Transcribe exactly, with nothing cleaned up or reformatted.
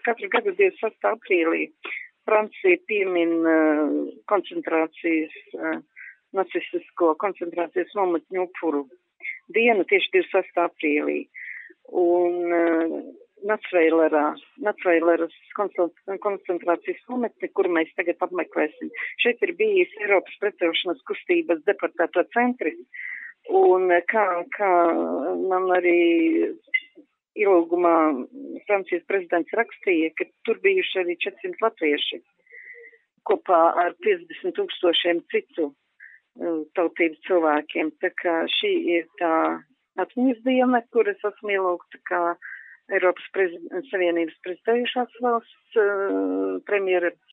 katru gadu divdesmit sastā aprīlī Francija piemin uh, koncentrācijas, uh, nacistisko koncentrācijas nometņu upuru dienu tieši divdesmit sastā aprīlī. Un uh, Nacveilerā, Nacveileras koncentrācijas nometni, kur mēs tagad apmeklēsim. Šeit ir bijis Eiropas pretcelšanas kustības deportēto centri, un kā, kā man arī ielūgumā Francijas prezidents rakstīja, ka tur bijuši arī četrsimt latvieši kopā ar piecdesmit tūkstošiem citu tautību cilvēkiem. Tā kā šī ir tā atmiņas diena, kuras esmu ielūgta kā Eiropas prezid- Savienības prezidējušās valsts uh, premjera